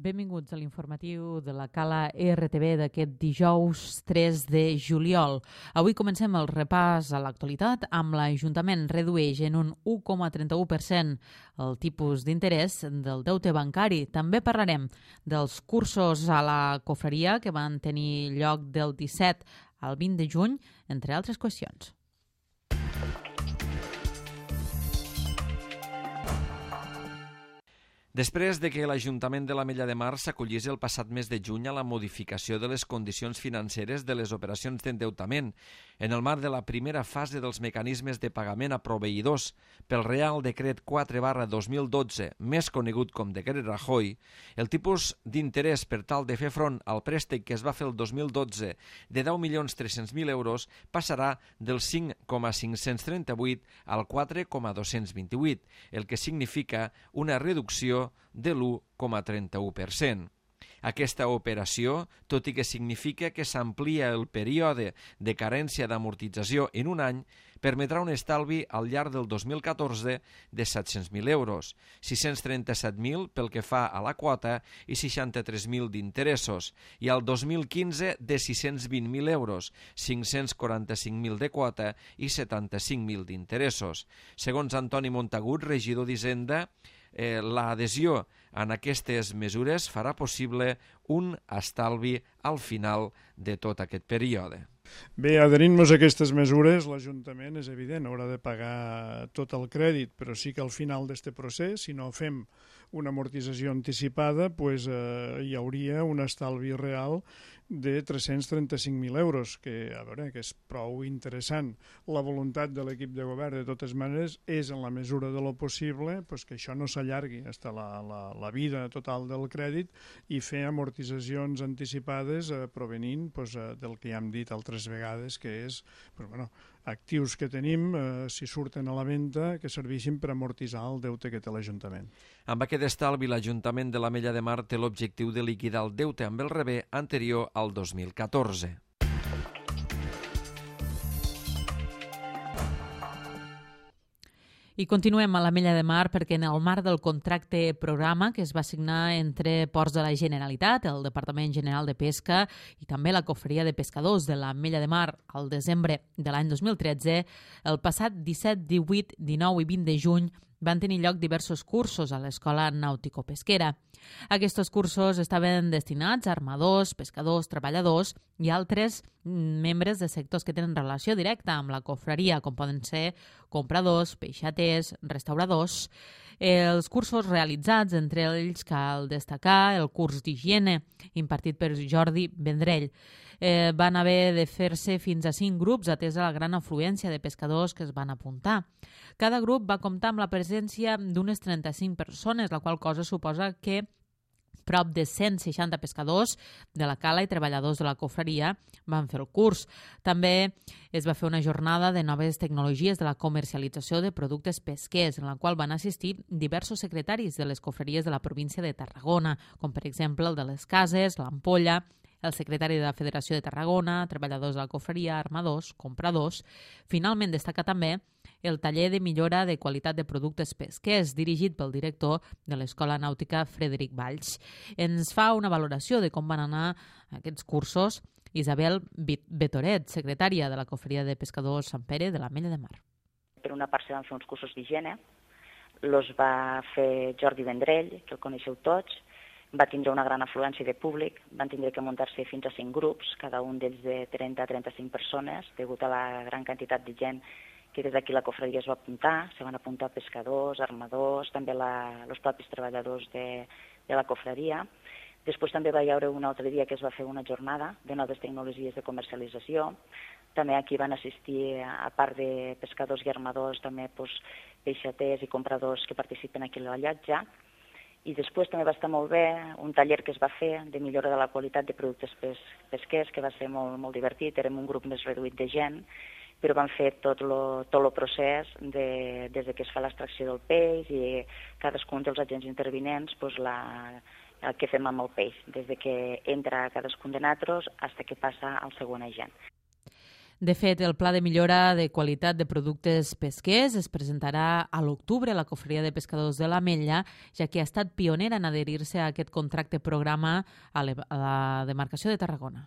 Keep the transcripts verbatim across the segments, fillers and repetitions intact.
Benvinguts a l'informatiu de la Cala R T V d'aquest dijous tres de juliol. Avui comencem el repàs a l'actualitat amb l'Ajuntament redueix en un u coma trenta-u per cent el tipus d'interès del deute bancari. També parlarem dels cursos a la cofreria que van tenir lloc del disset al vint de juny, entre altres qüestions. Després de que l'Ajuntament de l'Ametlla de Mar s'acollís el passat mes de juny a la modificació de les condicions financeres de les operacions d'endeutament en el marc de la primera fase dels mecanismes de pagament a proveïdors pel Real Decret quatre barra dos mil dotze, més conegut com Decret Rajoy, el tipus d'interès per tal de fer front al préstec que es va fer el dos mil dotze de deu milions tres-cents mil euros passarà del cinc coma cinc-cents trenta-vuit al quatre coma dos-cents vint-i-vuit, el que significa una reducció de l'u coma trenta-u per cent. Aquesta operació, tot i que significa que s'amplia el període de carència d'amortització en un any, permetrà un estalvi al llarg del dos mil catorze de set-cents mil euros, sis-cents trenta-set mil pel que fa a la quota i seixanta-tres mil d'interessos, i al dos mil quinze de sis-cents vint mil euros, cinc-cents quaranta-cinc mil de quota i setanta-cinc mil d'interessos. Segons Antoni Montagut, regidor d'Hisenda, Eh, l'adhesió en aquestes mesures farà possible un estalvi al final de tot aquest període. Bé, adherint-nos a aquestes mesures, l'Ajuntament, és evident, haurà de pagar tot el crèdit, però sí que al final d'aquest procés, si no fem una amortització anticipada, pues, eh, hi hauria un estalvi real de tres-cents trenta-cinc mil euros, que, a veure, que és prou interessant. La voluntat de l'equip de govern, de totes maneres, és, en la mesura de lo possible, pues, que això no s'allargui fins a la, la, la vida total del crèdit i fer amortitzacions anticipades eh, provenint pues, eh, del que ja hem dit altres vegades, que és pues, bueno, actius que tenim, eh, si surten a la venda, que serveixin per amortitzar el deute que té l'Ajuntament. Amb aquest estalvi, l'Ajuntament de l'Ametlla de Mar té l'objectiu de liquidar el deute amb el rebé anterior al dos mil catorze. I continuem a l'Ametlla de Mar perquè en el marc del contracte programa que es va signar entre Ports de la Generalitat, el Departament General de Pesca i també la Cofreria de Pescadors de l'Ametlla de Mar al desembre de l'any dos mil tretze, el passat disset, divuit, dinou i vint de juny van tenir lloc diversos cursos a l'Escola Nàutico-Pesquera. Aquests cursos estaven destinats a armadors, pescadors, treballadors i altres membres de sectors que tenen relació directa amb la cofreria, com poden ser compradors, peixaters, restauradors. Els cursos realitzats, entre ells cal destacar el curs d'higiene impartit per Jordi Vendrell. Eh, van haver de fer-se fins a cinc grups, atesa la gran afluència de pescadors que es van apuntar. Cada grup va comptar amb la presència d'unes trenta-cinc persones, la qual cosa suposa que prop de cent seixanta pescadors de la cala i treballadors de la cofreria van fer el curs. També es va fer una jornada de noves tecnologies de la comercialització de productes pesquers, en la qual van assistir diversos secretaris de les cofreries de la província de Tarragona, com per exemple el de les Cases, l'Ampolla, el secretari de la Federació de Tarragona, treballadors de la cofreria, armadors, compradors. Finalment destaca també el taller de millora de qualitat de productes pesquers, dirigit pel director de l'Escola Nàutica Frederic Valls. Ens fa una valoració de com van anar aquests cursos Isabel Betoret, secretària de la Cofreria de Pescadors Sant Pere de l'Ametlla de Mar. Per una part se van fer uns cursos d'higiene, els va fer Jordi Vendrell, que el coneixeu tots, va tindre una gran afluència de públic, van tindre que muntar-se fins a cinc grups, cada un d'ells de trenta a trenta-cinc persones, degut a la gran quantitat de gent que des d'aquí la cofreria es va apuntar. Se van apuntar pescadors, armadors, també la, els propis treballadors de, de la cofreria. Després també va haver un altre dia que es va fer una jornada de noves tecnologies de comercialització. També aquí van assistir, a part de pescadors i armadors, també doncs, peixaters i compradors que participen aquí a la llotja. I després també va estar molt bé un taller que es va fer de millora de la qualitat de productes pes pesquers, que va ser molt, molt divertit. Érem un grup més reduït de gent, però vam fer tot el tot lo procés de, des de que es fa l'extracció del peix i cadascun dels agents intervinents pues, la, el que fem amb el peix, des de que entra cadascun de nosaltres fins que passa al següent agent. De fet, el Pla de millora de qualitat de productes pesquers es presentarà a l'octubre a la Cofreria de Pescadors de l'Ametlla, ja que ha estat pionera en adherir-se a aquest contracte programa a la demarcació de Tarragona.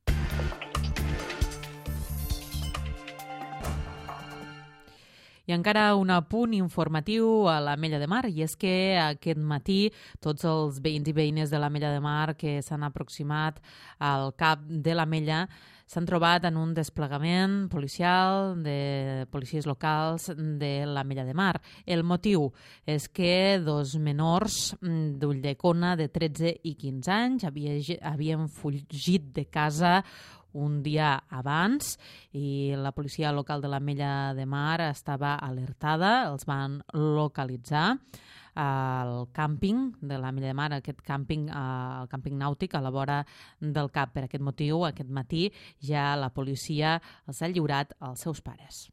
I encara un apunt informatiu a l'Ametlla de Mar, i és que aquest matí tots els veïns i veïnes de l'Ametlla de Mar que s'han aproximat al cap de l'Ametlla s'han trobat en un desplegament policial de policies locals de l'Ametlla de Mar. El motiu és que dos menors d'Ulldecona de tretze i quinze anys havien fugit de casa un dia abans i la policia local de l'Ametlla de Mar estava alertada, els van localitzar al càmping de l'Ametlla de Mar, aquest càmping, el càmping nàutic a la vora del cap. Per aquest motiu, aquest matí ja la policia els ha lliurat als seus pares.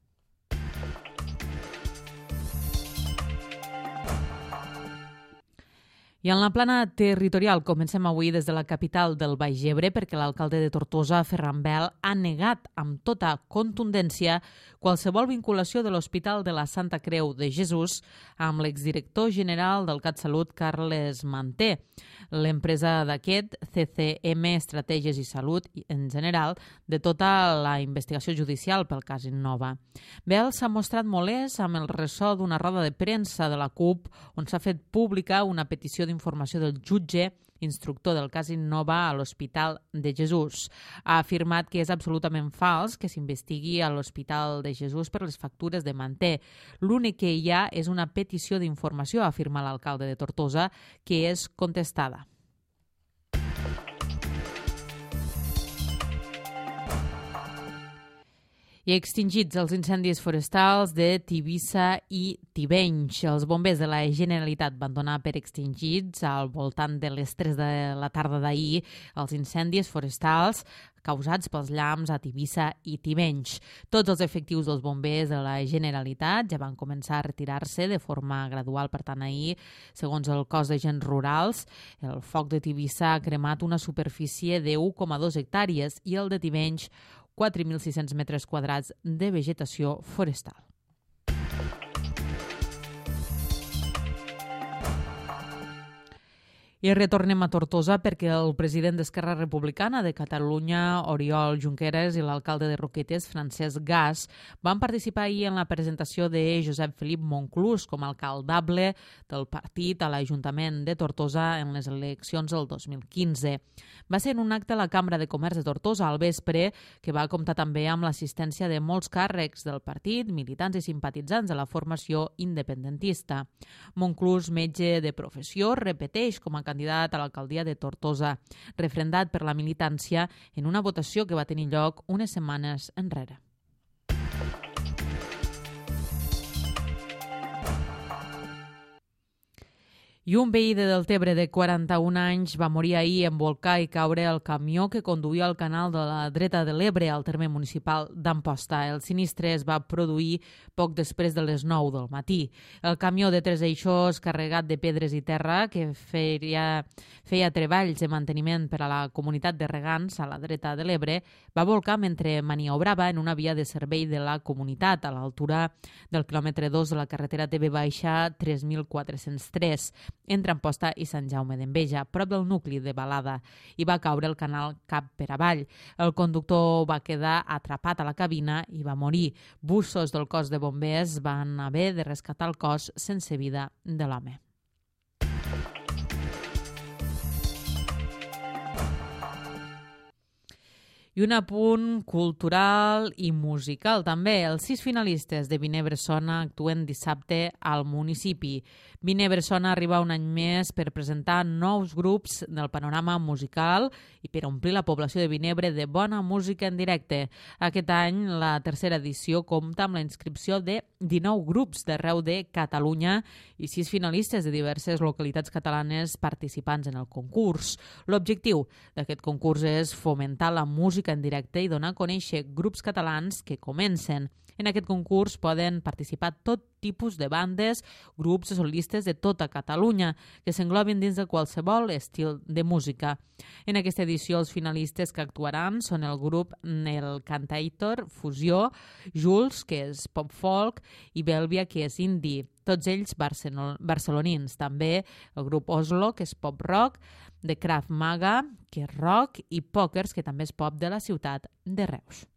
I en la plana territorial comencem avui des de la capital del Baix Ebre perquè l'alcalde de Tortosa, Ferran Bel, ha negat amb tota contundència qualsevol vinculació de l'Hospital de la Santa Creu de Jesús amb l'exdirector general del CatSalut, Carles Manté. L'empresa d'aquest, C C M Estratègies i Salut en general, de tota la investigació judicial pel cas Innova. Bel s'ha mostrat molest amb el ressò d'una roda de premsa de la CUP on s'ha fet pública una petició d'informació del jutge instructor del cas Innova a l'Hospital de Jesús. Ha afirmat que és absolutament fals que s'investigui a l'Hospital de Jesús per les factures de Manté. L'únic que hi ha és una petició d'informació, afirma l'alcalde de Tortosa, que és contestada. I extingits els incendis forestals de Tivissa i Tivenys. Els bombers de la Generalitat van donar per extingits al voltant de les tres de la tarda d'ahir els incendis forestals causats pels llamps a Tivissa i Tivenys. Tots els efectius dels bombers de la Generalitat ja van començar a retirar-se de forma gradual. Per tant, ahir, segons el cos d'agents rurals, el foc de Tivissa ha cremat una superfície de u coma dos hectàrees i el de Tivenys quatre mil sis-cents metres quadrats de vegetació forestal. I retornem a Tortosa perquè el president d'Esquerra Republicana de Catalunya, Oriol Junqueras, i l'alcalde de Roquetes, Francesc Gas, van participar ahir en la presentació de Josep Felip Monclús com a alcaldable del partit a l'Ajuntament de Tortosa en les eleccions del dos mil quinze. Va ser en un acte a la Cambra de Comerç de Tortosa al vespre que va comptar també amb l'assistència de molts càrrecs del partit, militants i simpatitzants de la formació independentista. Monclús, metge de professió, repeteix com a candidat a l'alcaldia de Tortosa, refrendat per la militància en una votació que va tenir lloc unes setmanes enrere. I un veí de Deltebre de quaranta-un anys va morir ahir en volcar i caure el camió que conduïa al canal de la dreta de l'Ebre al terme municipal d'Amposta. El sinistre es va produir poc després de les nou del matí. El camió de tres eixos carregat de pedres i terra que feia, feia treballs de manteniment per a la comunitat de regants a la dreta de l'Ebre va volcar mentre maniobrava en una via de servei de la comunitat a l'altura del quilòmetre dos de la carretera T V baixa tres mil quatre-cents tres. Entre Amposta i Sant Jaume d'Enveja, prop del nucli de Balada, i va caure el canal cap per avall. El conductor va quedar atrapat a la cabina i va morir. Bussos del cos de bombers van haver de rescatar el cos sense vida de l'home. I un apunt cultural i musical també. Els sis finalistes de Vinebre Sona actuen dissabte al municipi. Vinebre Sona arriba un any més per presentar nous grups del panorama musical i per omplir la població de Vinebre de bona música en directe. Aquest any la tercera edició compta amb la inscripció de dinou grups d'arreu de Catalunya i sis finalistes de diverses localitats catalanes participants en el concurs. L'objectiu d'aquest concurs és fomentar la música en directe i donar a conèixer grups catalans que comencen. En aquest concurs poden participar tot tipus de bandes, grups o solistes de tota Catalunya, que s'englobin dins de qualsevol estil de música. En aquesta edició els finalistes que actuaran són el grup El Cantator, Fusió, Jules, que és pop-folk, i Bèlvia, que és indie. Tots ells barcelonins. També el grup Oslo, que és pop-rock, The Krav Maga, que és rock, i Pokers, que també és pop de la ciutat de Reus.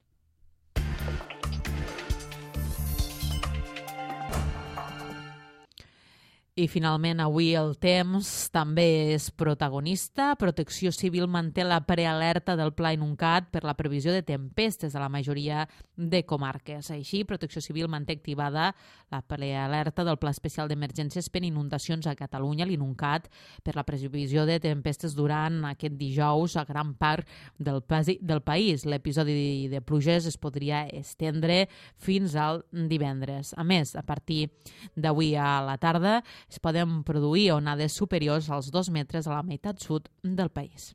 I finalment avui el temps també és protagonista. Protecció Civil manté la prealerta del Pla Inuncat per la previsió de tempestes a la majoria de comarques. Així, Protecció Civil manté activada la prealerta del Pla Especial d'Emergències per inundacions a Catalunya, l'Inuncat, per la previsió de tempestes durant aquest dijous a gran part del, del país. L'episodi de pluges es podria estendre fins al divendres. A més, a partir d'avui a la tarda, es poden produir onades superiors als dos metres a la meitat sud del país.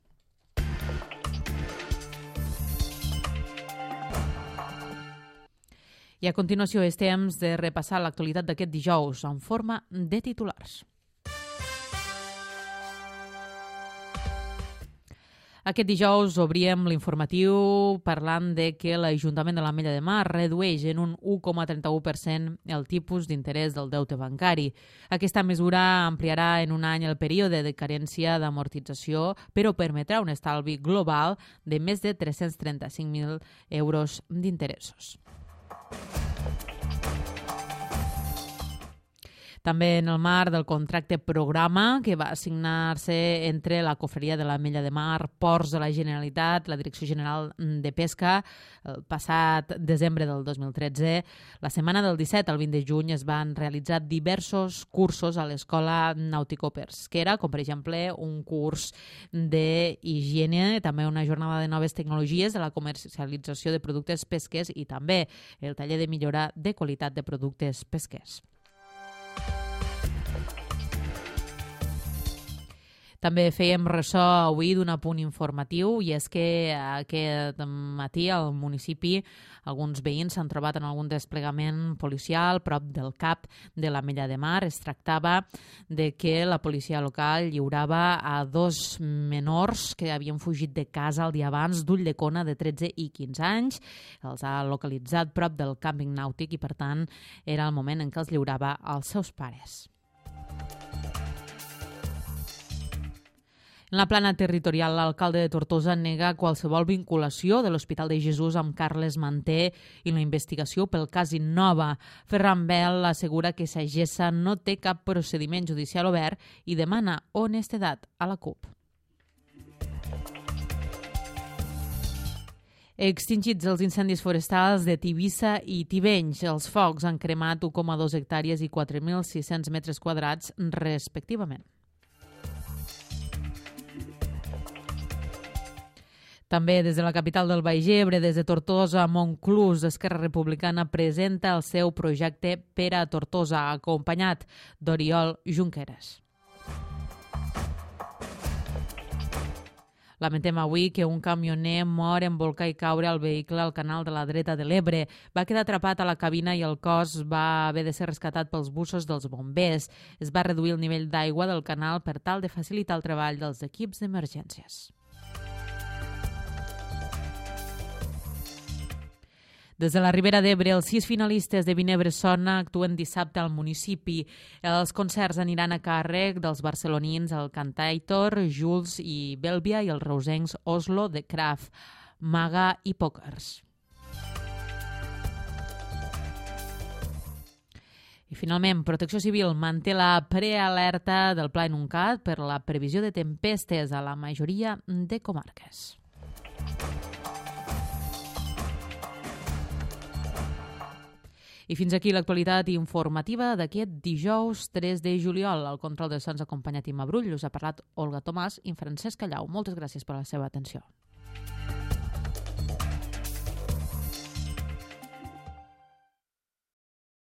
I a continuació és temps de repassar l'actualitat d'aquest dijous en forma de titulars. Aquest dijous obríem l'informatiu parlant de que l'Ajuntament de l'Ametlla de Mar redueix en un u coma trenta-u per cent el tipus d'interès del deute bancari. Aquesta mesura ampliarà en un any el període de carència d'amortització, però permetrà un estalvi global de més de tres-cents trenta-cinc mil euros d'interessos. També en el marc del contracte programa que va signar-se entre la Cofreria de l'Ametlla de Mar, Ports de la Generalitat, la Direcció General de Pesca, el passat desembre del dos mil tretze, la setmana del disset al vint de juny es van realitzar diversos cursos a l'Escola Nàutico-Pesquera, com per exemple un curs d'higiene, també una jornada de noves tecnologies de la comercialització de productes pesquers i també el taller de millora de qualitat de productes pesquers. També fèiem ressò avui d'un apunt informatiu i és que aquest matí al municipi alguns veïns s'han trobat en algun desplegament policial prop del cap de l'Ametlla de Mar. Es tractava de que la policia local lliurava a dos menors que havien fugit de casa el dia abans d'Ulldecona de tretze i quinze anys. Els ha localitzat prop del càmping nàutic i per tant era el moment en què els lliurava als seus pares. En la plana territorial, l'alcalde de Tortosa nega qualsevol vinculació de l'Hospital de Jesús amb Carles Manté i la investigació pel cas Innova. Ferran Bel assegura que Sagessa no té cap procediment judicial obert i demana honestedat a la CUP. Extingits els incendis forestals de Tivissa i Tivenys. Els focs han cremat u coma dos hectàrees i quatre mil sis-cents metres quadrats, respectivament. També des de la capital del Baix Ebre, des de Tortosa, Montclús, Esquerra Republicana presenta el seu projecte per a Tortosa, acompanyat d'Oriol Junqueras. Lamentem avui que un camioner mor en volcar i caure al vehicle al canal de la dreta de l'Ebre. Va quedar atrapat a la cabina i el cos va haver de ser rescatat pels bussos dels bombers. Es va reduir el nivell d'aigua del canal per tal de facilitar el treball dels equips d'emergències. Des de la Ribera d'Ebre, els sis finalistes de Vinebre Sona actuen dissabte al municipi. Els concerts aniran a càrrec dels barcelonins El Cantator, Jules i Bèlvia i els reusencs Oslo, The Krav Maga i Pokers. I finalment, Protecció Civil manté la prealerta del Pla Inuncat per la previsió de tempestes a la majoria de comarques. I fins aquí l'actualitat informativa d'aquest dijous tres de juliol. Al control de sons acompanyat Imma Brull, us ha parlat Olga Tomàs i Francesc Callau. Moltes gràcies per la seva atenció.